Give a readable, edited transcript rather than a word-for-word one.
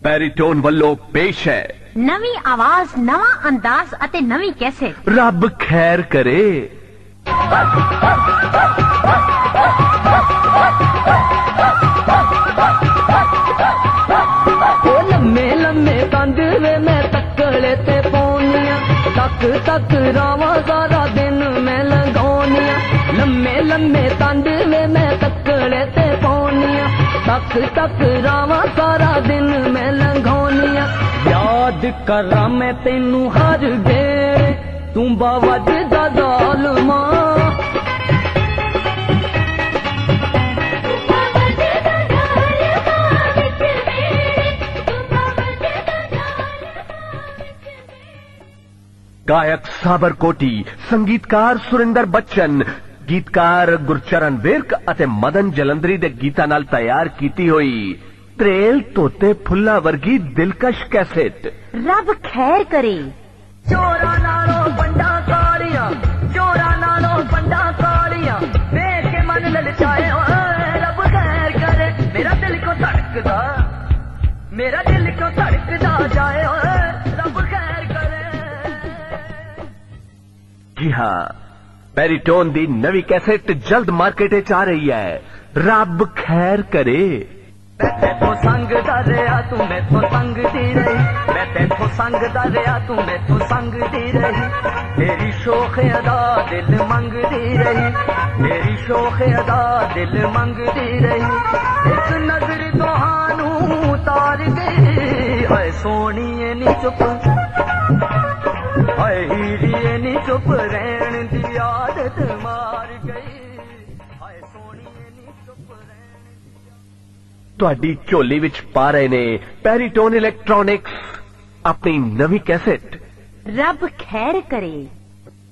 ਪੈਰੀਟੋਨ ਵੱਲੋਂ ਪੇਸ਼ ਹੈ ਨਵੀਂ ਆਵਾਜ਼, ਨਵਾਂ ਅੰਦਾਜ਼ ਅਤੇ ਨਵੀਂ ਕੈਸੇਟ। ਰੱਬ ਖੈਰ ਕਰੇ। ਲੰਮੇ ਲੰਮੇ ਕੰਧ ਵੇ ਮੈਂ ਤੱਕਲੇ ਤੇ ਪਾਉਣੀਆਂ, ਤੱਕ ਤੱਕ ਰਾਵਾਂ ਸਾਰਾ ਦਿਨ ਮੈਂ ਲੰਘਾਉਣੀਆਂ। ਲੰਮੇ ਲੰਮੇ ਕੰਧ ਵੇ ਮੈਂ ਤੱਕਲੇ ਤੇ ਪਾਉਣੀਆਂ, ਤੱਕ ਤੱਕ ਰਾਵਾਂ ਸਾਰਾ ਦਿਨ ਮੈਂ ਲੰਘਾਉਣੀਆਂ। ਯਾਦ ਕਰਾਂ ਮੈਂ ਤੈਨੂੰ ਹਰ ਵੇਲੇ, ਤੂੰ ਬਾਵਜਦਾ ਜ਼ਾਲਮਾਂ। गायक साबर कोटी, संगीतकार सुरिंदर बच्चन, गीतकार गुरचरण विरक ਅਤੇ मदन जलंधरी ਦੇ ਗੀਤਾਂ ਨਾਲ ਤਿਆਰ ਕੀਤੀ ਹੋਈ ਤ੍ਰੇਲ ਤੋਤੇ ਫੁੱਲਾਂ ਵਰਗੀ ਦਿਲਕਸ਼ ਕੈਸੇਟ। ਰੱਬ ਖੈਰ ਕਰੇ। ਚੋਰਾਂ ਨਾਲੋਂ ਬੰਡਾ ਕਾਲੀਆਂ, ਚੋਰਾਂ ਨਾਲੋਂ ਬੰਡਾ ਕਾਲੀਆਂ, ਵੇਖ ਕੇ ਮਨ ਲਲਚਾਏ ਓਏ ਰੱਬ ਖੈਰ ਕਰੇ। ਮੇਰਾ ਦਿਲ ਕੋ ਧੜਕਦਾ, ਮੇਰਾ ਦਿਲ ਕੋ ਧੜਕਦਾ ਜਾਏ ਓਏ ਰੱਬ ਖੈਰ ਕਰੇ। जी हाँ, ਪੈਰੀਟੋਨ ਦੀ ਨਵੀਂ ਕੈਸੇਟ ਜਲਦ ਮਾਰਕੀਟ ਵਿੱਚ ਆ ਰਹੀ ਹੈ। ਰੱਬ ਖੈਰ ਕਰੇ। मैं तेथों संगदा रहा तू मैथों संगदी रही, मैं तेथों संगदा रहा तू मैथों संगदी रही। तेरी शोख अदा दिल मंगदी रही, तेरी शोख अदा दिल मंगदी रही। एक नजर तोहानू उतार गई, हाय सोहणीए नी चुप, हाय हीरीए नी चुप रहन दी आदत मार गई। हाय सोहणीए नी चुप रहन ਤੁਹਾਡੀ ਝੋਲੀ ਵਿੱਚ ਪਾ ਰਹੇ ਨੇ ਪੈਰੀਟੋਨ ਇਲੈਕਟ੍ਰੋਨਿਕਸ ਆਪਣੀ ਨਵੀਂ ਕੈਸੇਟ। ਰੱਬ ਖੈਰ ਕਰੇ।